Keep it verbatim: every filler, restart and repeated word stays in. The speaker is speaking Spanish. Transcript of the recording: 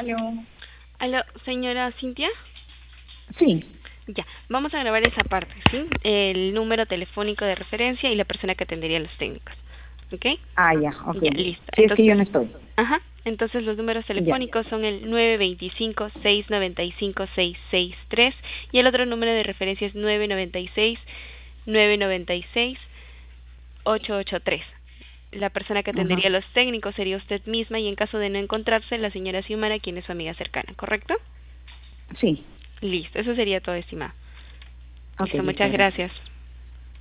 Aló. Aló, señora Cintia. Sí. Ya, vamos a grabar esa parte, ¿sí? El número telefónico de referencia y la persona que atendería a los técnicos, ¿ok? Ah, ya, ok. Ya, listo. Si es que yo Entonces, no estoy. ajá, entonces los números Ya. telefónicos son el nueve dos cinco, seis nueve cinco, seis seis tres y el otro número de referencia es nueve nueve seis, nueve nueve seis, ocho ocho tres. La persona que Ajá. atendería a los técnicos sería usted misma y en caso de no encontrarse, la señora Xiomara, quien es su amiga cercana, ¿correcto? Sí. Listo, eso sería todo, estimado. Ok, Listo, listo, muchas gracias. gracias.